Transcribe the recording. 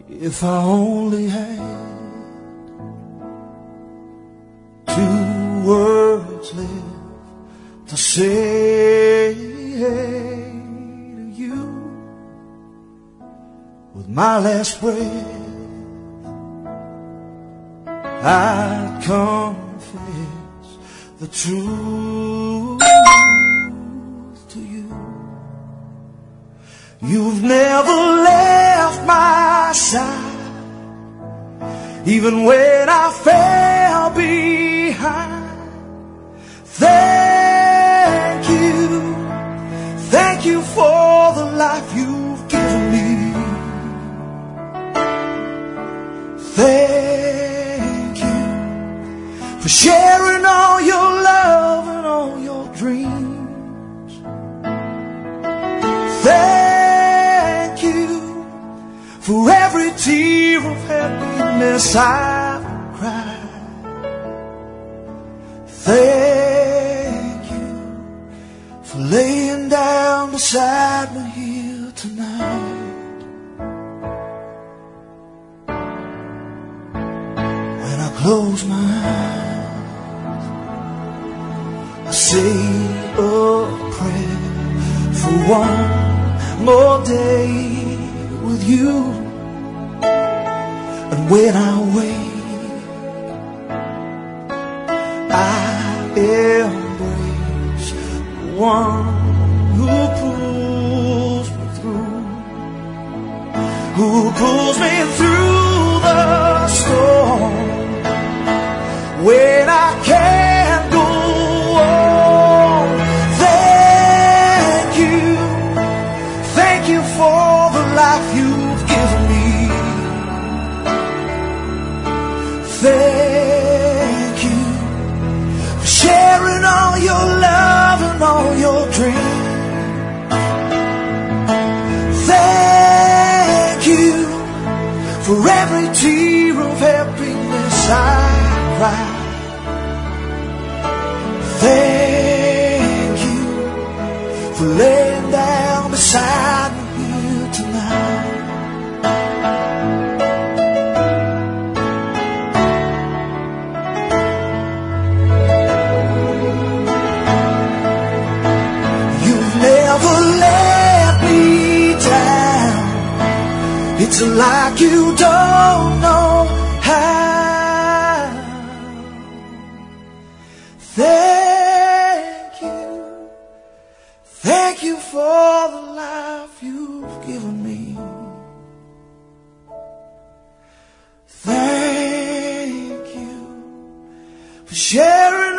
If I only had 2 words left to say to you, with my last breath I'd confess the truth to you. You've never left my side, even when I fell behind. Thank you for the life you've given me. Thank you for sharing all your love and all your dreams. Thank you for every tear of happiness I've cried. Thank you for laying down beside me here tonight. When I close my eyes, I say a prayer for one more day with you. And when I wake, I embrace the one who pulls me through, the storm when I can't go on. Thank you for the life you've given me. Thank you for sharing all your love and all your dreams. Thank you for every tear of happiness I cry. Thank you for laying down beside me here tonight. You've never let me down. It's like you don't know how. Thank you for the life you've given me. Thank you for sharing